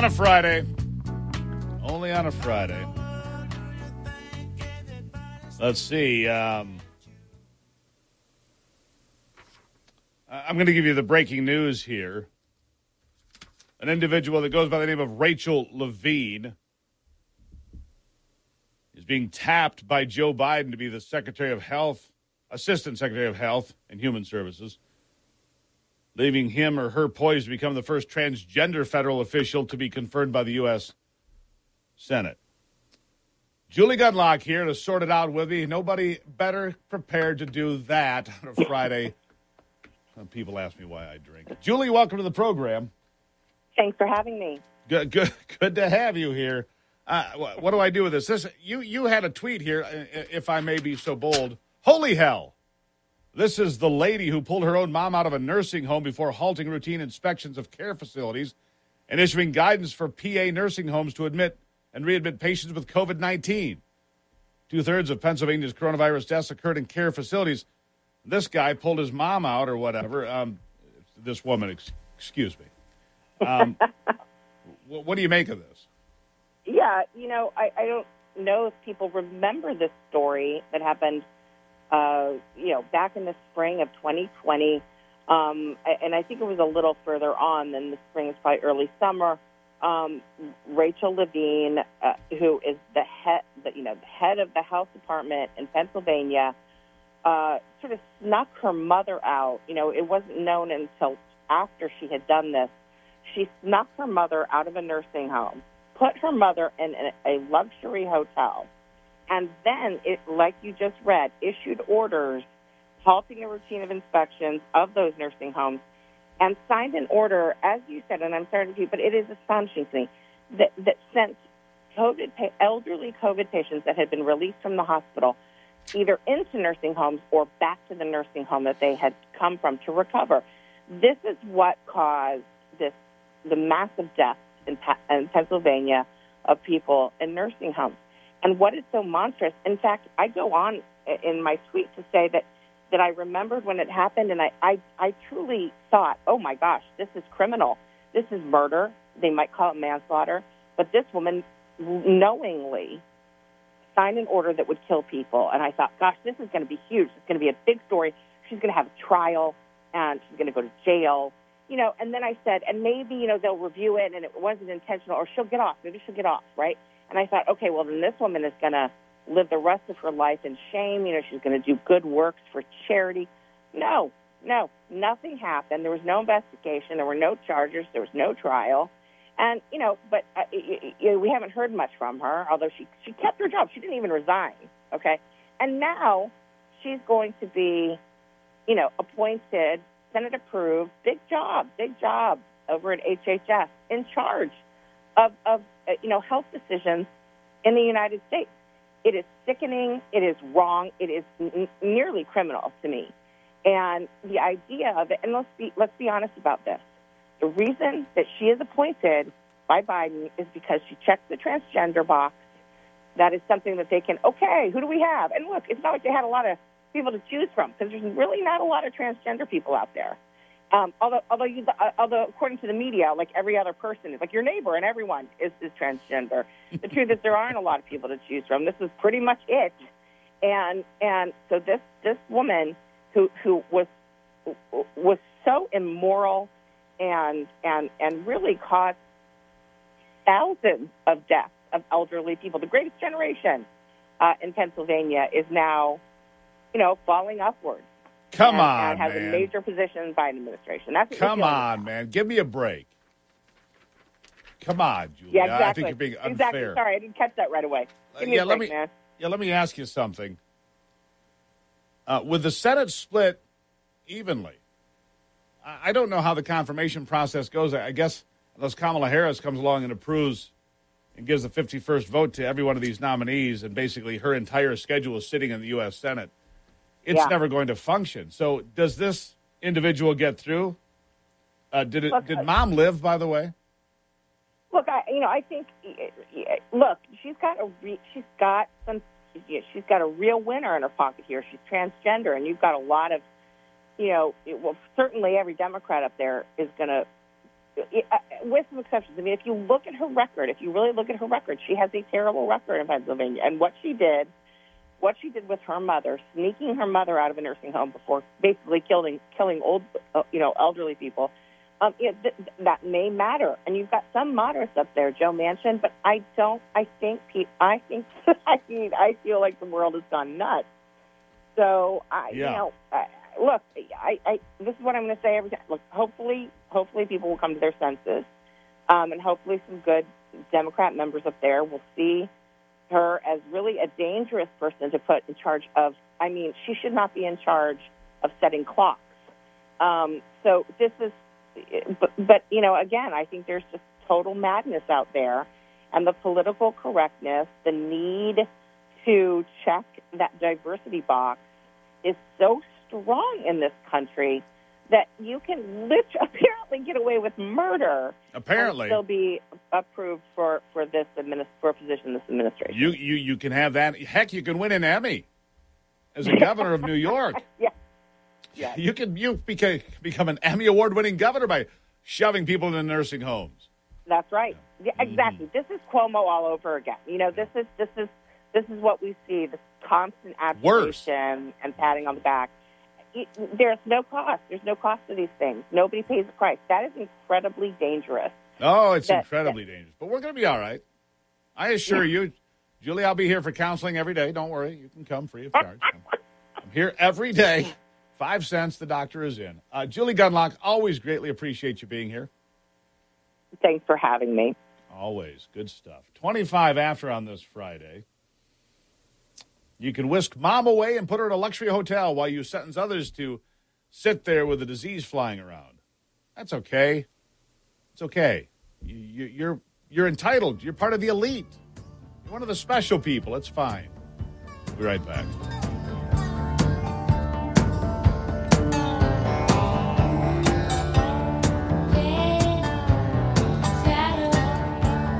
on a Friday. Only on a Friday. Let's see. I'm going to give you the breaking news here. An individual that goes by the name of Rachel Levine is being tapped by Joe Biden to be the Secretary of Health, Assistant Secretary of Health and Human Services, leaving him or her poised to become the first transgender federal official to be confirmed by the U.S. Senate. Julie Gunlock here to sort it out with me. Nobody better prepared to do that on a Friday. People ask me why I drink. Julie, welcome to the program. Thanks for having me. Good to have you here. What do I do with this? You had a tweet here, if I may be so bold. Holy hell. This is the lady who pulled her own mom out of a nursing home before halting routine inspections of care facilities and issuing guidance for PA nursing homes to admit and readmit patients with COVID-19. 2/3 of Pennsylvania's coronavirus deaths occurred in care facilities. This guy pulled his mom out or whatever. This woman, excuse me. What do you make of this? Yeah, I don't know if people remember this story that happened, back in the spring of 2020. And I think it was a little further on than the spring. It's probably early summer. Rachel Levine, who is the head of the health department in Pennsylvania, sort of snuck her mother out. It wasn't known until after she had done this. She snuck her mother out of a nursing home, put her mother in a luxury hotel, and then, like you just read, issued orders halting the routine of inspections of those nursing homes and signed an order, as you said, and I'm sorry to repeat, but it is astonishing to me, that sent elderly COVID patients that had been released from the hospital either into nursing homes or back to the nursing home that they had come from to recover. This is what caused the massive deaths in Pennsylvania of people in nursing homes. And what is so monstrous, in fact, I go on in my tweet to say that I remembered when it happened, and I truly thought, oh, my gosh, this is criminal. This is murder. They might call it manslaughter. But this woman knowingly signed an order that would kill people. And I thought, gosh, this is going to be huge. It's going to be a big story. She's going to have a trial, and she's going to go to jail. And then I said, and maybe, they'll review it, and it wasn't intentional, or she'll get off. Maybe she'll get off, right? And I thought, okay, well, then this woman is going to live the rest of her life in shame. She's going to do good works for charity. No, nothing happened. There was no investigation. There were no charges. There was no trial. And, but we haven't heard much from her, although she kept her job. She didn't even resign, okay? And now she's going to be, appointed, Senate approved, big job over at HHS, in charge of health decisions in the United States. It is sickening. It is wrong. It is nearly criminal to me. And the idea of it, and let's be honest about this. The reason that she is appointed by Biden is because she checked the transgender box. That is something that they can, okay, who do we have? And look, it's not like they had a lot of people to choose from, because there's really not a lot of transgender people out there. Although according to the media, like every other person, like your neighbor and everyone is transgender. The truth is there aren't a lot of people to choose from. This is pretty much it. And so this woman who was so immoral and really caused thousands of deaths of elderly people, the greatest generation in Pennsylvania, is now, falling upwards. Come on, and has man. a major position in the Biden administration. That's what Come on, man. Give me a break. Come on, Julia. Yeah, exactly. I think you're being unfair. Exactly. Sorry, I didn't catch that right away. Give me a break, man. Yeah, let me ask you something. With the Senate split evenly, I don't know how the confirmation process goes. I guess unless Kamala Harris comes along and approves and gives the 51st vote to every one of these nominees, and basically her entire schedule is sitting in the U.S. Senate, it's never going to function. So does this individual get through? Did Mom live, by the way? Look, I think, look, she's got a real winner in her pocket here. She's transgender, and you've got a lot of, certainly every Democrat up there is going to with some exceptions. I mean, if you look at her record, if you really look at her record, she has a terrible record in Pennsylvania. And what she did with her mother, sneaking her mother out of a nursing home before basically killing old, elderly people, that may matter. And you've got some moderates up there, Joe Manchin, but I feel like the world has gone nuts. So look, this is what I'm going to say every time. Look, hopefully people will come to their senses, and hopefully some good Democrat members up there will see her as really a dangerous person to put in charge of. I mean, she should not be in charge of setting clocks. So this is, but again, I think there's just total madness out there, and the political correctness, the need to check that diversity box is so strong in this country that you can apparently get away with murder. Apparently, and still be approved for a position in this administration. You can have that. Heck, you can win an Emmy as a governor of New York. Yeah. You become an Emmy award-winning governor by shoving people into nursing homes. That's right. Yeah, exactly. This is Cuomo all over again. This is what we see: this constant adulation and patting on the back. There's no cost. There's no cost to these things. Nobody pays the price. That is incredibly dangerous. Oh, it's incredibly dangerous. But we're going to be all right. I assure you, Julie, I'll be here for counseling every day. Don't worry. You can come free of charge. I'm here every day. 5 cents. The doctor is in. Julie Gunlock, always greatly appreciate you being here. Thanks for having me. Always. Good stuff. 25 after on this Friday. You can whisk mom away and put her in a luxury hotel while you sentence others to sit there with a disease flying around. That's okay. It's okay. You're entitled. You're part of the elite. You're one of the special people. It's fine. We'll be right back.